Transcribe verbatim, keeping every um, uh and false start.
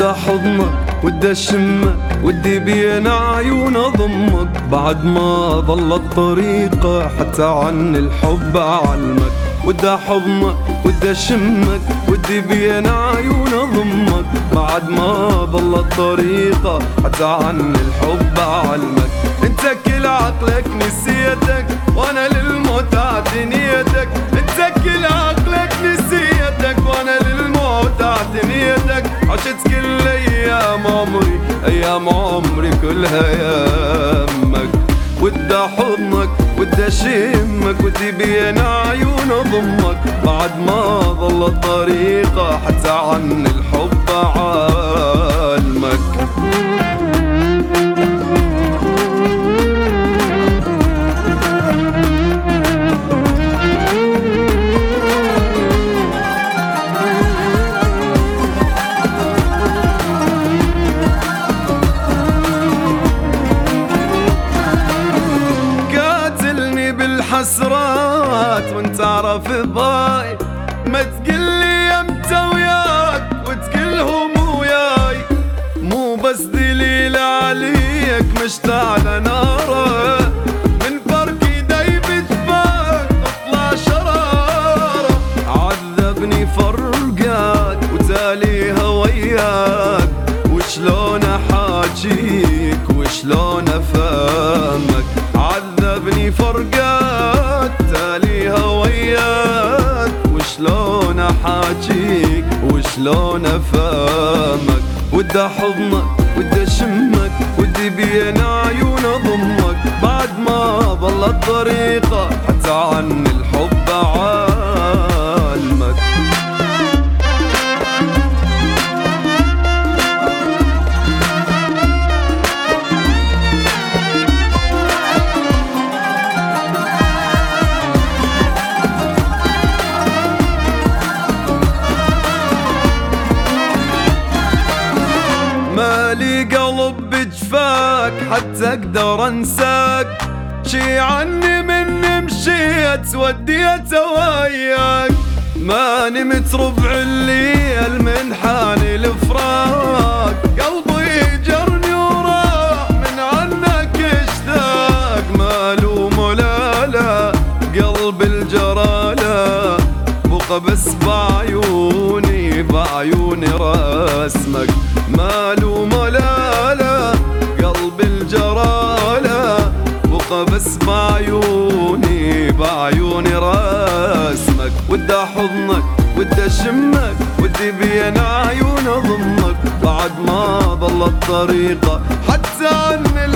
ودي حضنك ودي اشمك ودي بين عيون اضمك، بعد ما ضلت طريقة حتى عن الحب اعلمك. ودي حضنك ودي اشمك ودي بين عيون اضمك، بعد ما ضلت طريقة حتى عن الحب اعلمك. انت كل عقلك نسيتك وانا للموت اعتنيتك، انت كل عقلك نسيتك وانا للموت اعتنيتك. عشت كل ايام عمري ايام عمري كلها يمك. ودي حضنك ودي اشمك ودي بين عيون اضمك، بعد ما ضلت طريقة حتى عن الحب اعلمك. حسرات وانت عارف ضاي، ما تقلي امتى وياك وتقلهم وياي. مو بس دليل عليك مشتعل ناره، من فرق ايدي بجفاك اطلع شراره. عذبني فرقاك وتاليها وياك، وشلون احاجيك وشلون افهمك. عذبني فرقاك تاليها وياك، وشلون احاجيك وشلون افهمك. ودي حضنك ودي اشمك ودي بين عيون اضمك، بعد ما ضلت طريقة حتى عن الحب اعلمك. مالي قلب بجفاك حتى اقدر انساك، شي عني من مشيت وديت وياك. ما نمت ربع الليل من حاني الفراق، قلبي جرني وراح من عنك اشتاق. مالوم ولا لا قلب الجرالة، بقى بس بعيوني بعيوني رسمك. مالوم ولا لا قلب الجرالة، بقى بس بعيوني بعيوني رسمك. ودي حضنك ودي اشمك ودي بين عيون اضمك، بعد ما ضلت طريقة حتى عن